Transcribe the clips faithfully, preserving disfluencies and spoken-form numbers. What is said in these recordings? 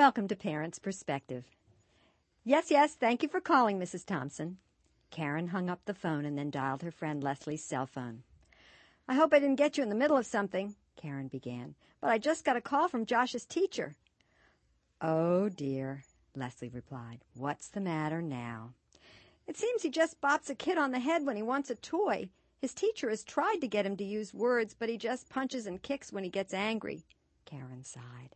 Welcome to Parents' Perspective. Yes, yes, thank you for calling, Missus Thompson. Karen hung up the phone and then dialed her friend Leslie's cell phone. I hope I didn't get you in the middle of something, Karen began, but I just got a call from Josh's teacher. Oh, dear, Leslie replied. What's the matter now? It seems he just bops a kid on the head when he wants a toy. His teacher has tried to get him to use words, but he just punches and kicks when he gets angry. Karen sighed.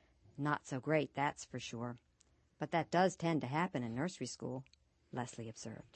Not so great, that's for sure. But that does tend to happen in nursery school, Leslie observed.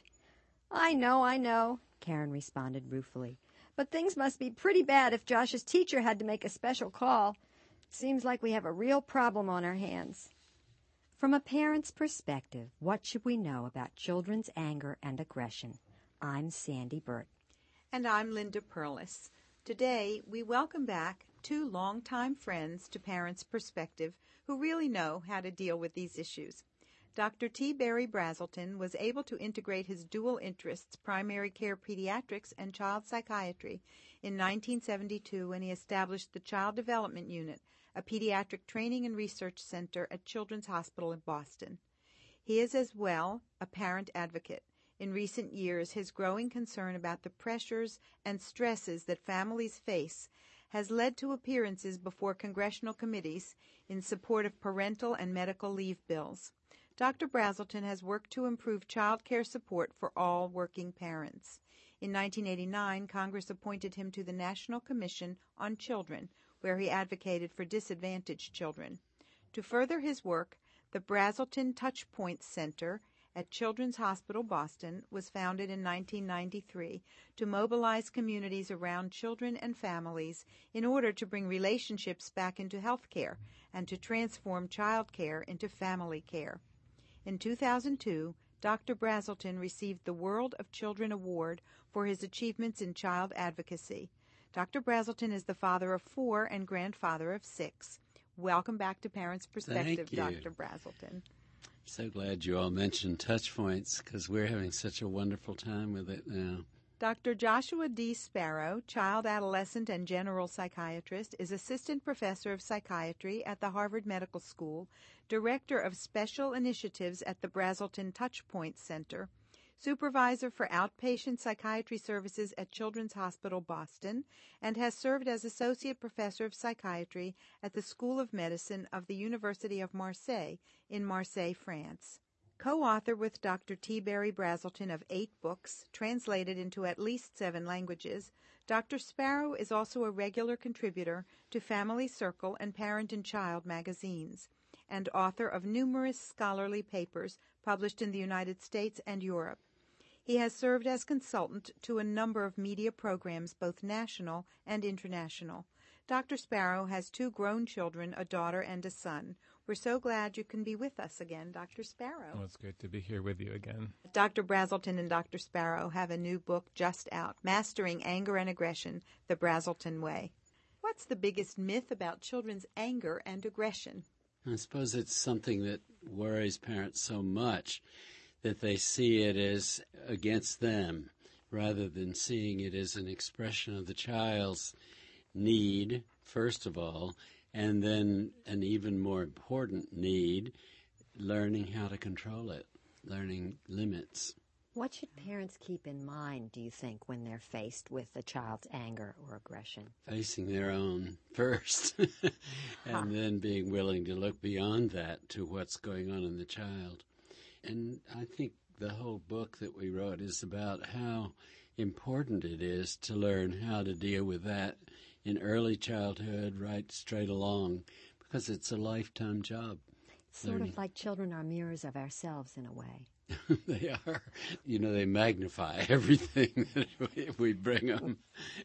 I know, I know, Karen responded ruefully. But things must be pretty bad if Josh's teacher had to make a special call. Seems like we have a real problem on our hands. From a parent's perspective, what should we know about children's anger and aggression? I'm Sandy Burt. And I'm Linda Perlis. Today, we welcome back two longtime friends to Parents' Perspective who really know how to deal with these issues. Doctor T. Barry Brazelton was able to integrate his dual interests, primary care pediatrics and child psychiatry, in nineteen seventy-two when he established the Child Development Unit, a pediatric training and research center at Children's Hospital in Boston. He is as well a parent advocate. In recent years, his growing concern about the pressures and stresses that families face has led to appearances before congressional committees in support of parental and medical leave bills. Doctor Brazelton has worked to improve child care support for all working parents. In nineteen eighty-nine, Congress appointed him to the National Commission on Children, where he advocated for disadvantaged children. To further his work, the Brazelton Touchpoint Center at Children's Hospital Boston was founded in nineteen ninety-three to mobilize communities around children and families in order to bring relationships back into health care and to transform child care into family care. In two thousand two, Doctor Brazelton received the World of Children Award for his achievements in child advocacy. Doctor Brazelton is the father of four and grandfather of six. Welcome back to Parents' Perspective, Doctor Brazelton. So glad you all mentioned Touchpoints because we're having such a wonderful time with it now. Doctor Joshua D. Sparrow, child, adolescent, and general psychiatrist, is assistant professor of psychiatry at the Harvard Medical School, director of special initiatives at the Brazelton Touchpoint Center, supervisor for outpatient psychiatry services at Children's Hospital Boston, and has served as associate professor of psychiatry at the School of Medicine of the University of Marseille in Marseille, France. Co-author with Doctor T. Barry Brazelton of eight books, translated into at least seven languages, Doctor Sparrow is also a regular contributor to Family Circle and Parent and Child magazines, and author of numerous scholarly papers published in the United States and Europe. He has served as consultant to a number of media programs, both national and international. Doctor Sparrow has two grown children, a daughter and a son. We're so glad you can be with us again, Doctor Sparrow. Well, it's good to be here with you again. Doctor Brazelton and Doctor Sparrow have a new book just out, Mastering Anger and Aggression, The Brazelton Way. What's the biggest myth about children's anger and aggression? I suppose it's something that worries parents so much that they see it as against them rather than seeing it as an expression of the child's need, first of all, and then an even more important need, learning how to control it, learning limits. What should parents keep in mind, do you think, when they're faced with a child's anger or aggression? Facing their own first, and huh. then being willing to look beyond that to what's going on in the child. And I think the whole book that we wrote is about how important it is to learn how to deal with that in early childhood, right straight along, because it's a lifetime job. It's sort learning. Of like children are mirrors of ourselves in a way. They are. You know, they magnify everything that we bring them.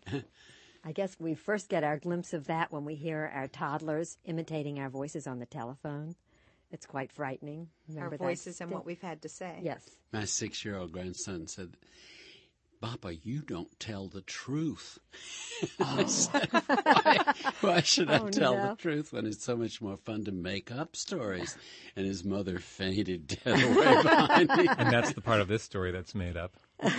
I guess we first get our glimpse of that when we hear our toddlers imitating our voices on the telephone. It's quite frightening. Remember our voices and what we've had to say. Yes. My six-year-old grandson said, Papa, you don't tell the truth. Oh. I said, why, why should I oh, tell no. the truth when it's so much more fun to make up stories? And his mother fainted dead away behind me. And that's the part of this story that's made up.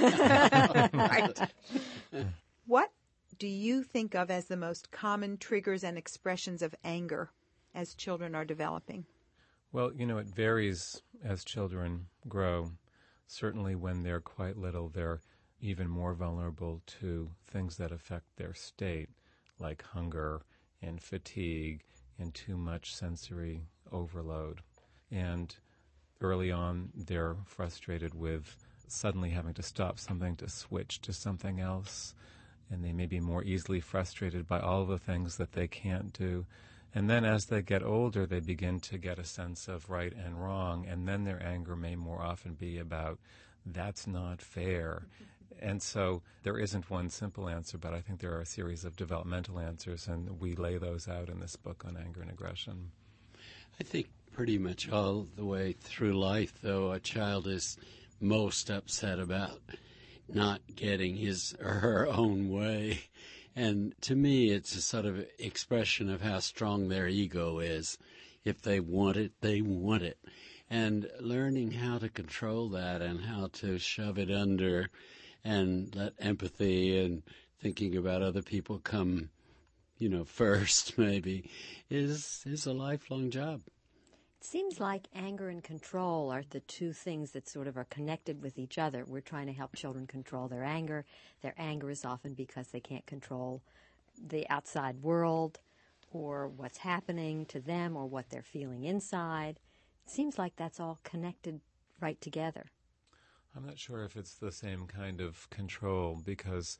Right. What do you think of as the most common triggers and expressions of anger as children are developing? Well, you know, it varies as children grow. Certainly when they're quite little, they're even more vulnerable to things that affect their state, like hunger and fatigue and too much sensory overload. And early on, they're frustrated with suddenly having to stop something to switch to something else, and they may be more easily frustrated by all the things that they can't do. And then as they get older, they begin to get a sense of right and wrong, and then their anger may more often be about, that's not fair. And so there isn't one simple answer, but I think there are a series of developmental answers, and we lay those out in this book on anger and aggression. I think pretty much all the way through life, though, a child is most upset about not getting his or her own way. And to me, it's a sort of expression of how strong their ego is. If they want it, they want it. And learning how to control that and how to shove it under and let empathy and thinking about other people come, you know, first maybe, is is a lifelong job. It seems like anger and control are the two things that sort of are connected with each other. We're trying to help children control their anger. Their anger is often because they can't control the outside world or what's happening to them or what they're feeling inside. It seems like that's all connected right together. I'm not sure if it's the same kind of control, because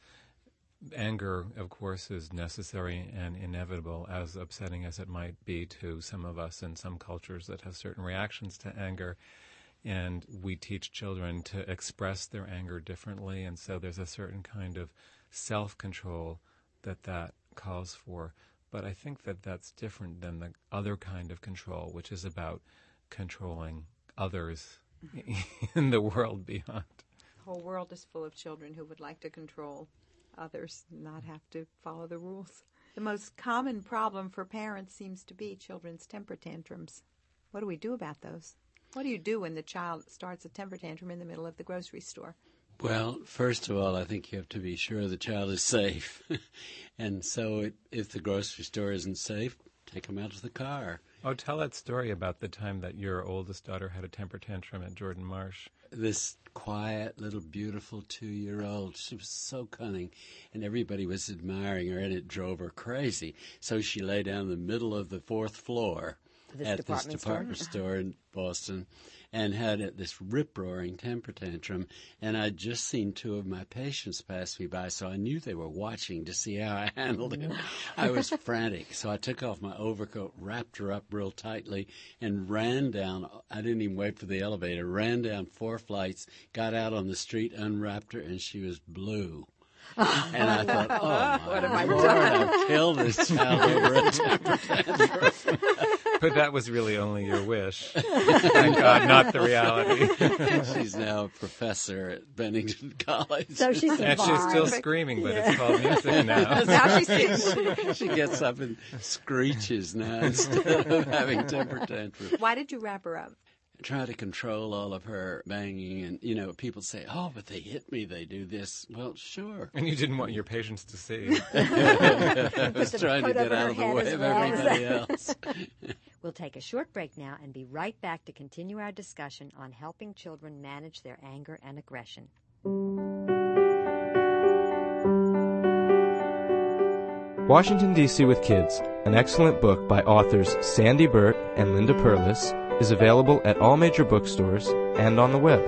anger, of course, is necessary and inevitable, as upsetting as it might be to some of us in some cultures that have certain reactions to anger. And we teach children to express their anger differently, and so there's a certain kind of self-control that that calls for. But I think that that's different than the other kind of control, which is about controlling others in the world beyond. The whole world is full of children who would like to control others, not have to follow the rules. The most common problem for parents seems to be children's temper tantrums. What do we do about those? What do you do when the child starts a temper tantrum in the middle of the grocery store? Well, first of all, I think you have to be sure the child is safe. And so it, if the grocery store isn't safe, take them out of the car. Oh, tell that story about the time that your oldest daughter had a temper tantrum at Jordan Marsh. This quiet, little, beautiful two-year-old, she was so cunning, and everybody was admiring her, and it drove her crazy. So she lay down in the middle of the fourth floor This at department this department store? store in Boston, and had a, this rip-roaring temper tantrum. And I'd just seen two of my patients pass me by, so I knew they were watching to see how I handled it. I was frantic, so I took off my overcoat, wrapped her up real tightly, and ran down. I didn't even wait for the elevator. Ran down four flights, got out on the street, unwrapped her, and she was blue. And I thought, oh, my What have I Lord, I've killed this child over a temper tantrum. But that was really only your wish. Thank God, not the reality. She's now a professor at Bennington College. So she And survived. she's still screaming, but it's called music now. Now she's sitting. She gets up and screeches now instead of having temper tantrums. Why did you wrap her up? Try to control all of her banging, and, you know, people say, oh, but they hit me, they do this. Well, sure. And you didn't want your patients to see. I was Put the trying to coat get over out her of the head way as of well. everybody else. We'll take a short break now and be right back to continue our discussion on helping children manage their anger and aggression. Washington, D C with Kids, an excellent book by authors Sandy Burt and Linda Perlis, is available at all major bookstores and on the web.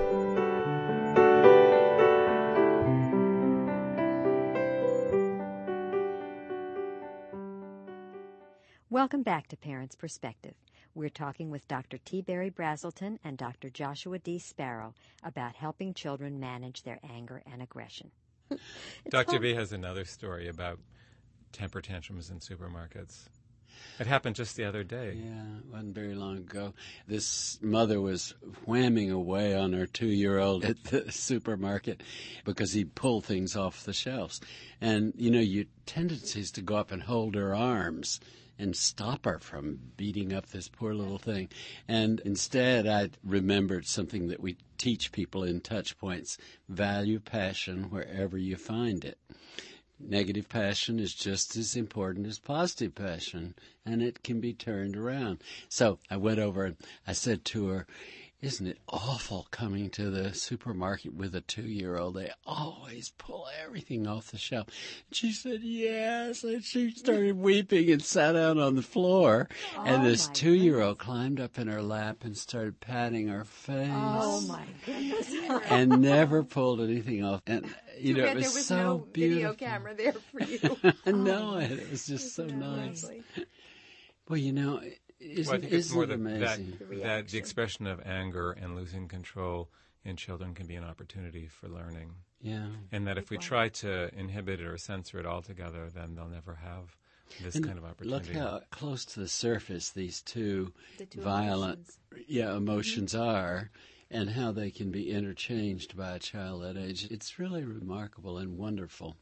Welcome back to Parents' Perspective. We're talking with Doctor T. Barry Brazelton and Doctor Joshua D. Sparrow about helping children manage their anger and aggression. Doctor fun. B has another story about temper tantrums in supermarkets. It happened just the other day. Yeah, it wasn't very long ago. This mother was whamming away on her two-year-old at the supermarket because he'd pull things off the shelves. And, you know, your tendency is to go up and hold her arms and stop her from beating up this poor little thing. And instead, I remembered something that we teach people in Touch Points: value passion wherever you find it. negative passion is just as important as positive passion, and it can be turned around. So I went over and I said to her, isn't it awful coming to the supermarket with a two-year-old? They always pull everything off the shelf. And she said, yes. And she started weeping and sat down on the floor. Oh, and this my two-year-old climbed up in her lap and started patting her face. Oh, my goodness. And never pulled anything off. And, you Too know, bad it was there was so no beautiful. video camera there for you. No, it was just so nice. Lovely. Well, you know, isn't, Well, I think it's isn't more it that, amazing? that, that the expression of anger and losing control in children can be an opportunity for learning. Yeah. And that if we try to inhibit it or censor it altogether, then they'll never have this And kind of opportunity. Look how close to the surface these two, The two violent emotions. yeah, emotions are, and how they can be interchanged by a child that age. It's really remarkable and wonderful.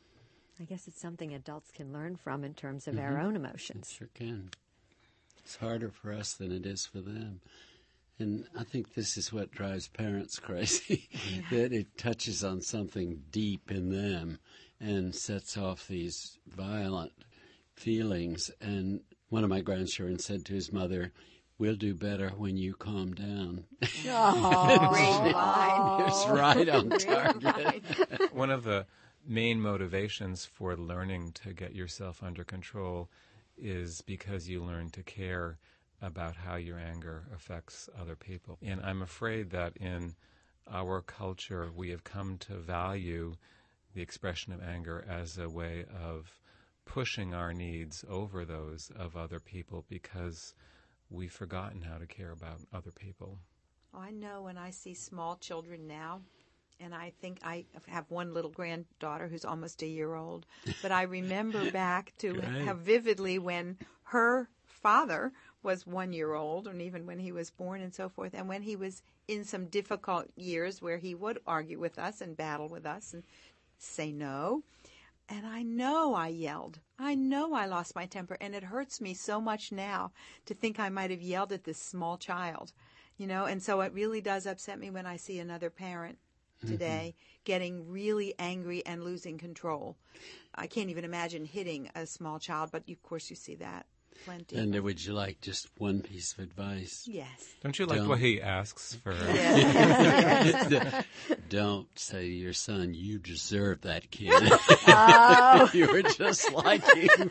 I guess it's something adults can learn from in terms of Mm-hmm. our own It emotions. sure can. It's harder for us than it is for them. And I think this is what drives parents crazy, that it touches on something deep in them and sets off these violent feelings. And one of my grandchildren said to his mother, we'll do better when you calm down. Oh, Great line. It was right on Great target. line. One of the main motivations for learning to get yourself under control is because you learn to care about how your anger affects other people. And I'm afraid that in our culture, we have come to value the expression of anger as a way of pushing our needs over those of other people because we've forgotten how to care about other people. Oh, I know when I see small children now, and I think I have one little granddaughter who's almost a year old, but I remember back to Right. how vividly when her father was one year old, and even when he was born and so forth, and when he was in some difficult years where he would argue with us and battle with us and say no. And I know I yelled. I know I lost my temper, and it hurts me so much now to think I might have yelled at this small child, you know, and so it really does upset me when I see another parent today mm-hmm. getting really angry and losing control. I can't even imagine hitting a small child, but of course you see that plenty. And would you like just one piece of advice? Yes. Don't you like Don't. what he asks for? Yes. Don't say to your son, you deserve that kid. Oh. You were just like him.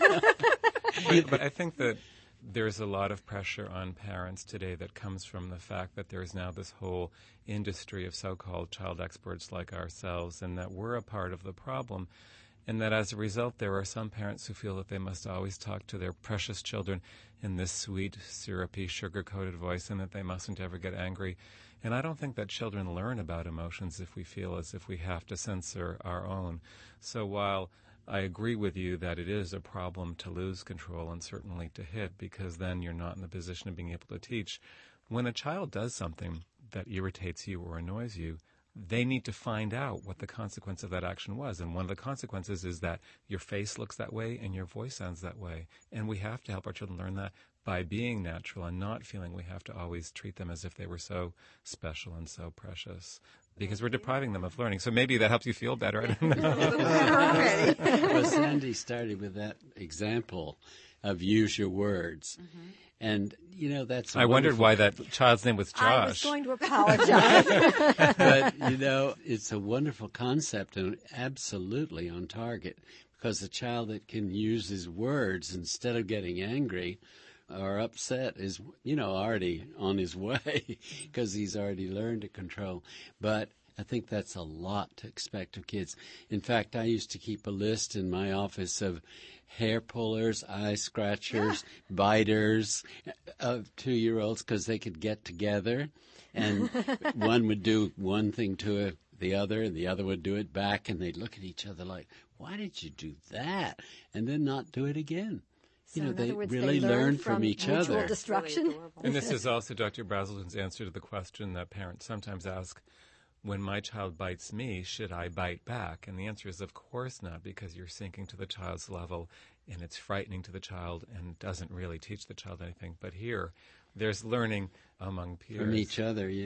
but, but I think that there's a lot of pressure on parents today that comes from the fact that there's now this whole industry of so-called child experts like ourselves, and that we're a part of the problem. And that as a result, there are some parents who feel that they must always talk to their precious children in this sweet, syrupy, sugar-coated voice, and that they mustn't ever get angry. And I don't think that children learn about emotions if we feel as if we have to censor our own. So while I agree with you that it is a problem to lose control and certainly to hit, because then you're not in the position of being able to teach, when a child does something that irritates you or annoys you, they need to find out what the consequence of that action was. And one of the consequences is that your face looks that way and your voice sounds that way. And we have to help our children learn that by being natural and not feeling we have to always treat them as if they were so special and so precious, because we're depriving them of learning. So maybe that helps you feel better. I don't know. A little better already. Well, Sandy started with that example of use your words. Mm-hmm. And, you know, that's a I wondered wonderful- why that child's name was Josh. I was going to apologize. But, you know, it's a wonderful concept and absolutely on target, because a child that can use his words instead of getting angry or upset is, you know, already on his way because he's already learned to control. But I think that's a lot to expect of kids. In fact, I used to keep a list in my office of hair pullers, eye scratchers, biters of two-year-olds because they could get together, and one would do one thing to a, the other, and the other would do it back, and they'd look at each other like, why did you do that? And then not do it again. So You know, in they other words, really they learn learn from each mutual other. destruction. Really adorable. And this is also Doctor Brazelton's answer to the question that parents sometimes ask, when my child bites me, should I bite back? And the answer is, of course not, because you're sinking to the child's level, and it's frightening to the child and doesn't really teach the child anything. But here, there's learning among peers. From each other, yeah.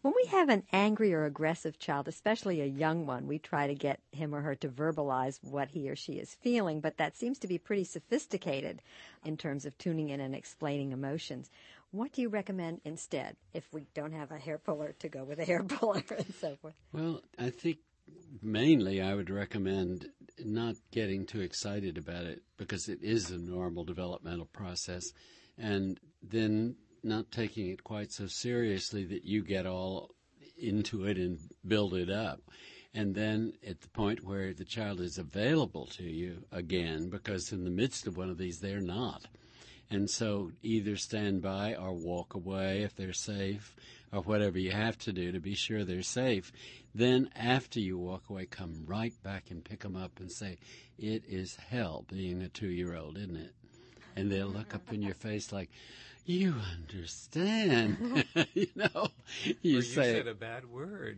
When we have an angry or aggressive child, especially a young one, we try to get him or her to verbalize what he or she is feeling, but that seems to be pretty sophisticated in terms of tuning in and explaining emotions. What do you recommend instead if we don't have a hair puller to go with a hair puller and so forth? Well, I think mainly I would recommend not getting too excited about it because it is a normal developmental process, and then not taking it quite so seriously that you get all into it and build it up. And then at the point where the child is available to you again, because in the midst of one of these, they're not. And so either stand by or walk away if they're safe, or whatever you have to do to be sure they're safe. Then after you walk away, come right back and pick them up and say, it is hell being a two-year-old, isn't it? And they'll look up in your face like, you understand, you know. You, or you say, said a bad word.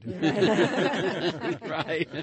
Right.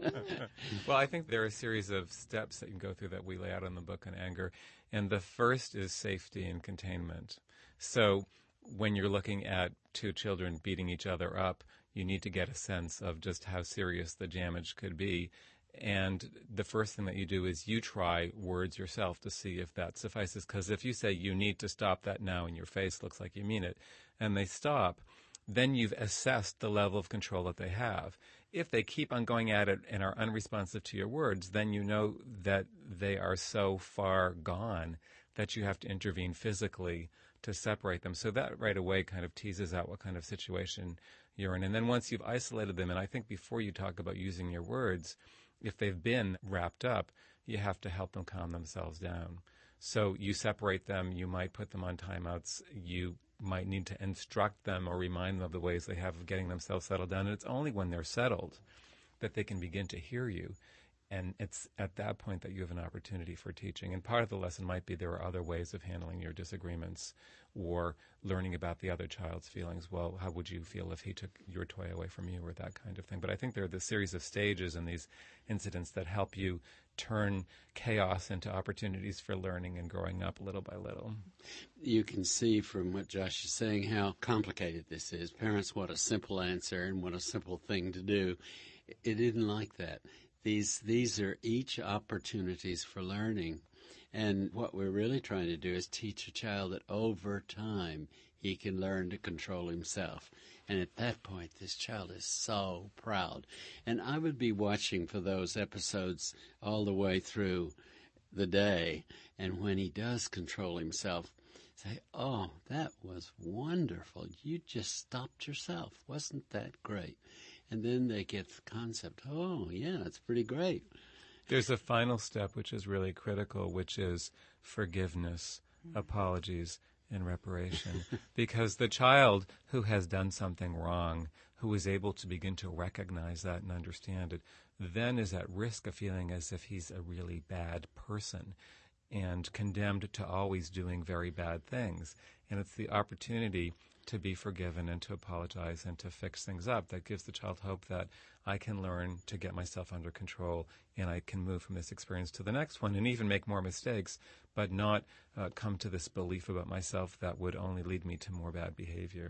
Well, I think there are a series of steps that you can go through that we lay out in the book on anger. And the first is safety and containment. So when you're looking at two children beating each other up, you need to get a sense of just how serious the damage could be. And the first thing that you do is you try words yourself to see if that suffices. Because if you say, you need to stop that now, and your face looks like you mean it, and they stop, then you've assessed the level of control that they have. If they keep on going at it and are unresponsive to your words, then you know that they are so far gone that you have to intervene physically to separate them. So that right away kind of teases out what kind of situation you're in. And then once you've isolated them, and I think before you talk about using your words, if they've been wrapped up, you have to help them calm themselves down. So you separate them, you might put them on timeouts, you might need to instruct them or remind them of the ways they have of getting themselves settled down. And it's only when they're settled that they can begin to hear you. And it's at that point that you have an opportunity for teaching. And part of the lesson might be there are other ways of handling your disagreements or learning about the other child's feelings. Well, how would you feel if he took your toy away from you, or that kind of thing? But I think there are this series of stages and these incidents that help you turn chaos into opportunities for learning and growing up little by little. You can see from what Josh is saying how complicated this is. Parents want a simple answer and want a simple thing to do. It isn't like that. These these are each opportunities for learning. And what we're really trying to do is teach a child that over time he can learn to control himself. And at that point, this child is so proud. And I would be watching for those episodes all the way through the day. And when he does control himself, say, oh, that was wonderful. You just stopped yourself. Wasn't that great? And then they get the concept, oh, yeah, it's pretty great. There's a final step which is really critical, which is forgiveness, mm-hmm. apologies, and reparation. Because the child who has done something wrong, who is able to begin to recognize that and understand it, then is at risk of feeling as if he's a really bad person and condemned to always doing very bad things. And it's the opportunity to be forgiven and to apologize and to fix things up that gives the child hope that I can learn to get myself under control and I can move from this experience to the next one and even make more mistakes, but not uh, come to this belief about myself that would only lead me to more bad behavior.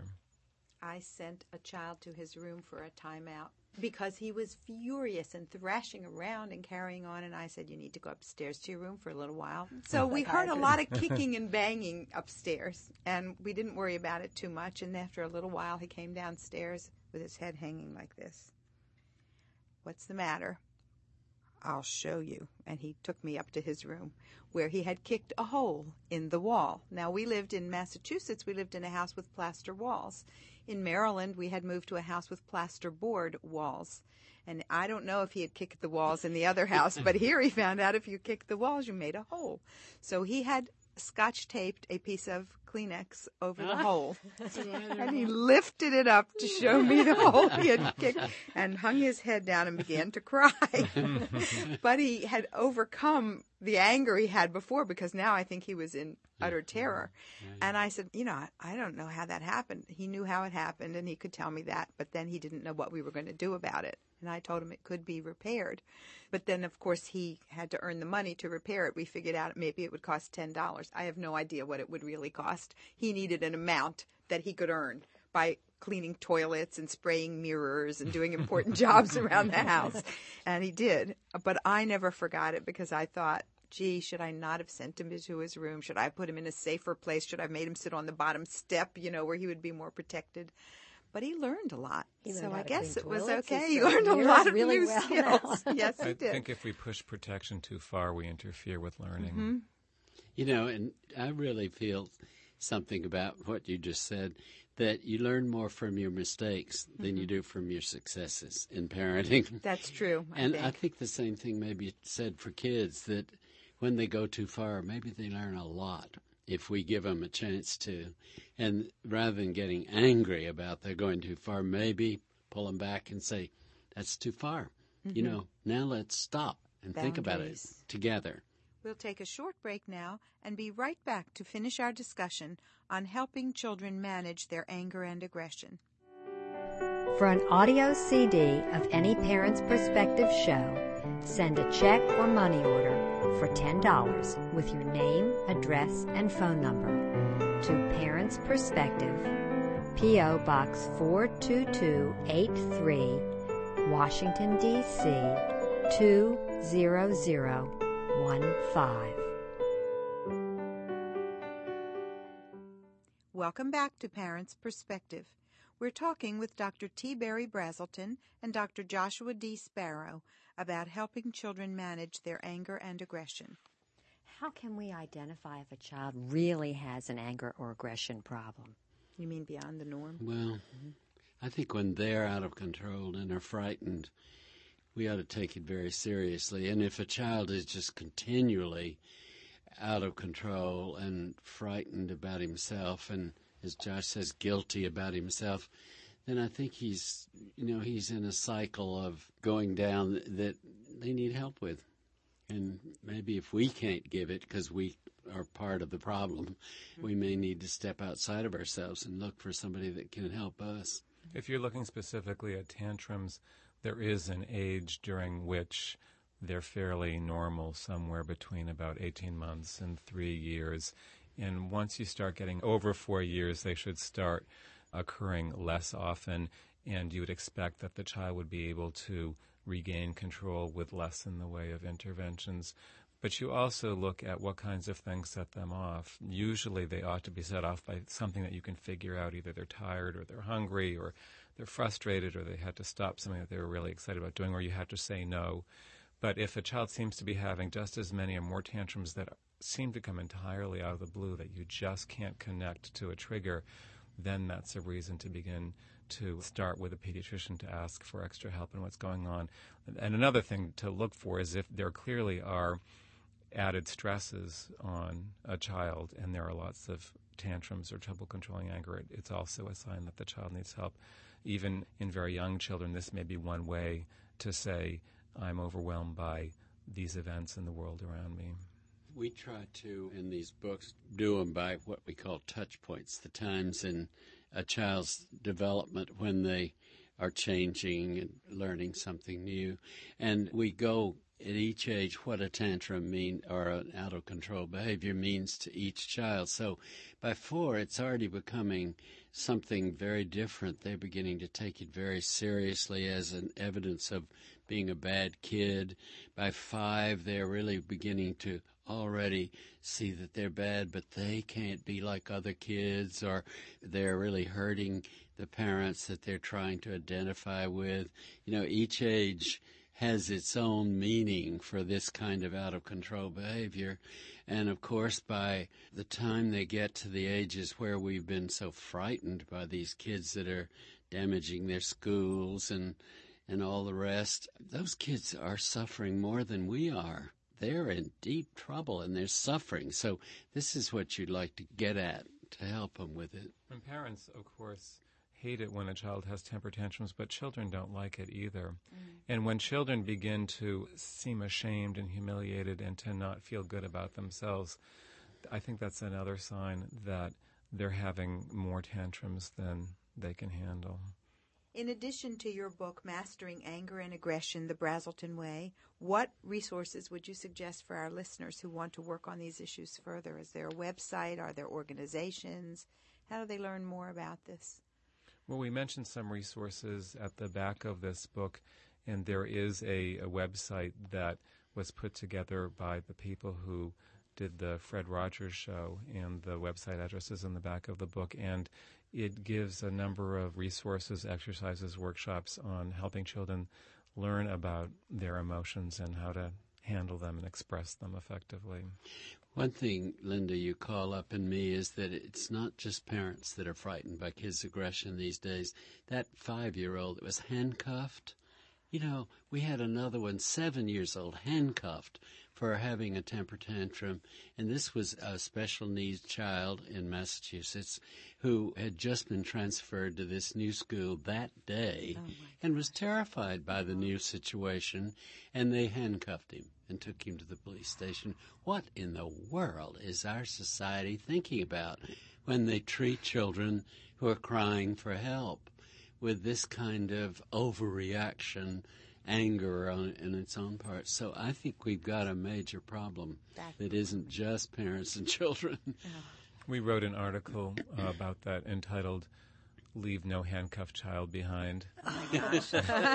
I sent a child to his room for a timeout because he was furious and thrashing around and carrying on, and I said, you need to go upstairs to your room for a little while. So we heard a lot of kicking and banging upstairs, and we didn't worry about it too much, and after a little while he came downstairs with his head hanging like this. What's the matter? I'll show you. And he took me up to his room where he had kicked a hole in the wall. Now, we lived in Massachusetts. We lived in a house with plaster walls. In Maryland, we had moved to a house with plasterboard walls. And I don't know if he had kicked the walls in the other house, but here he found out if you kicked the walls, you made a hole. So he had scotch taped a piece of Kleenex over the hole. And he lifted it up to show me the hole he had kicked and hung his head down and began to cry. But he had overcome the anger he had before because now I think he was in utter terror. And I said, you know, I, I don't know how that happened. He knew how it happened and he could tell me that, but then he didn't know what we were going to do about it. And I told him it could be repaired. But then, of course, he had to earn the money to repair it. We figured out maybe it would cost ten dollars. I have no idea what it would really cost. He needed an amount that he could earn by cleaning toilets and spraying mirrors and doing important jobs around the house. And he did. But I never forgot it because I thought, gee, should I not have sent him to his room? Should I have put him in a safer place? Should I have made him sit on the bottom step, you know, where he would be more protected? But he learned a lot. He learned so how I to guess clean it was toilets. okay. He He learned a sprayed lot mirrors of really new well skills. now. Yes, he I did. think if we push protection too far, we interfere with learning. Mm-hmm. You know, and I really feel something about what you just said, that you learn more from your mistakes than Mm-hmm. you do from your successes in parenting. That's true. I And think. I think the same thing may be said for kids, that when they go too far, maybe they learn a lot if we give them a chance to. And rather than getting angry about they're going too far, maybe pull them back and say, that's too far. Mm-hmm. You know, now let's stop and think about it Boundaries. together. We'll take a short break now and be right back to finish our discussion on helping children manage their anger and aggression. For an audio C D of any Parent's Perspective show, send a check or money order for ten dollars with your name, address, and phone number to Parent's Perspective, P O. Box four two two eight three, Washington, D C two zero zero one five. Welcome back to Parents' Perspective. We're talking with Doctor T. Barry Brazelton and Doctor Joshua D. Sparrow about helping children manage their anger and aggression. How can we identify if a child really has an anger or aggression problem? You mean beyond the norm? Well, I think when they're out of control and are frightened, we ought to take it very seriously. And if a child is just continually out of control and frightened about himself and, as Josh says, guilty about himself, then I think he's, you know, he's in a cycle of going down that they need help with. And maybe if we can't give it because we are part of the problem, we may need to step outside of ourselves and look for somebody that can help us. If you're looking specifically at tantrums, there is an age during which they're fairly normal, somewhere between about eighteen months and three years. And once you start getting over four years, they should start occurring less often, and you would expect that the child would be able to regain control with less in the way of interventions. But you also look at what kinds of things set them off. Usually they ought to be set off by something that you can figure out. Either they're tired or they're hungry or they're frustrated or they had to stop something that they were really excited about doing, or you had to say no. But if a child seems to be having just as many or more tantrums that seem to come entirely out of the blue, that you just can't connect to a trigger, then that's a reason to begin to start with a pediatrician to ask for extra help in what's going on. And another thing to look for is if there clearly are added stresses on a child and there are lots of tantrums or trouble controlling anger, it, it's also a sign that the child needs help. Even in very young children, this may be one way to say, I'm overwhelmed by these events in the world around me. We try to, in these books, do them by what we call touch points, the times in a child's development when they are changing and learning something new. And we go at each age what a tantrum mean or an out-of-control behavior means to each child. So by four, it's already becoming something very different. They're beginning to take it very seriously as an evidence of being a bad kid. By five, they're really beginning to already see that they're bad, but they can't be like other kids, or they're really hurting the parents that they're trying to identify with. You know, each age has its own meaning for this kind of out-of-control behavior. And, of course, by the time they get to the ages where we've been so frightened by these kids that are damaging their schools and and all the rest, those kids are suffering more than we are. They're in deep trouble and they're suffering. So this is what you'd like to get at to help them with it. And parents, of course, hate it when a child has temper tantrums, but children don't like it either. Mm. And when children begin to seem ashamed and humiliated and to not feel good about themselves, I think that's another sign that they're having more tantrums than they can handle. In addition to your book, Mastering Anger and Aggression, The Brazelton Way, what resources would you suggest for our listeners who want to work on these issues further? Is there a website? Are there organizations? How do they learn more about this? Well, we mentioned some resources at the back of this book, and there is a, a website that was put together by the people who did the Fred Rogers show, and the website address is in the back of the book, and it gives a number of resources, exercises, workshops on helping children learn about their emotions and how to handle them and express them effectively. One thing, Linda, you call up in me is that it's not just parents that are frightened by kids' aggression these days. That five-year-old that was handcuffed, you know, we had another one, seven years old, handcuffed for having a temper tantrum. And this was a special needs child in Massachusetts who had just been transferred to this new school that day oh and was terrified by the new situation. And they handcuffed him and took him to the police station. What in the world is our society thinking about when they treat children who are crying for help with this kind of overreaction, anger on, in its own part? So I think we've got a major problem that, that isn't just parents and children. Oh. We wrote an article uh, about that entitled, "Leave No Handcuffed Child Behind." Oh, my gosh.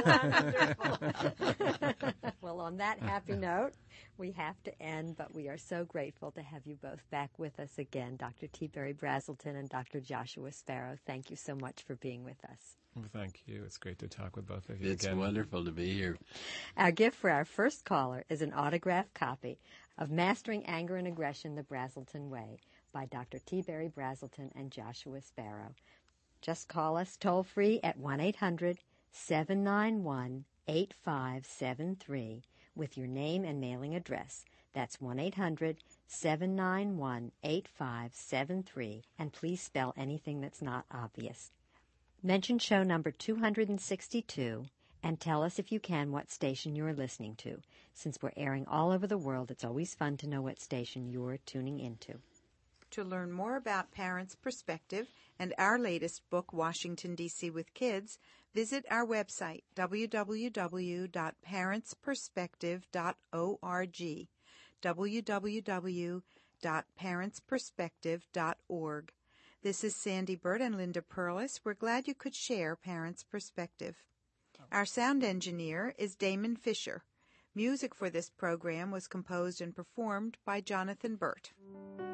Well, on that happy note, we have to end, but we are so grateful to have you both back with us again, Doctor T. Berry Brazelton and Doctor Joshua Sparrow. Thank you so much for being with us. Well, thank you. It's great to talk with both of you it's again. It's wonderful to be here. Our gift for our first caller is an autographed copy of Mastering Anger and Aggression the Brazelton Way by Doctor T. Berry Brazelton and Joshua Sparrow. Just call us toll-free at one eight hundred seven nine one eight five seven three with your name and mailing address. That's one eight hundred seven nine one eight five seven three, and please spell anything that's not obvious. Mention show number two hundred sixty-two and tell us if you can what station you're listening to. Since we're airing all over the world, it's always fun to know what station you're tuning into. To learn more about Parents' Perspective and our latest book, Washington, D C with Kids, visit our website, w w w dot parents perspective dot org, w w w dot parents perspective dot org. This is Sandy Burt and Linda Perlis. We're glad you could share Parents' Perspective. Our sound engineer is Damon Fisher. Music for this program was composed and performed by Jonathan Burt.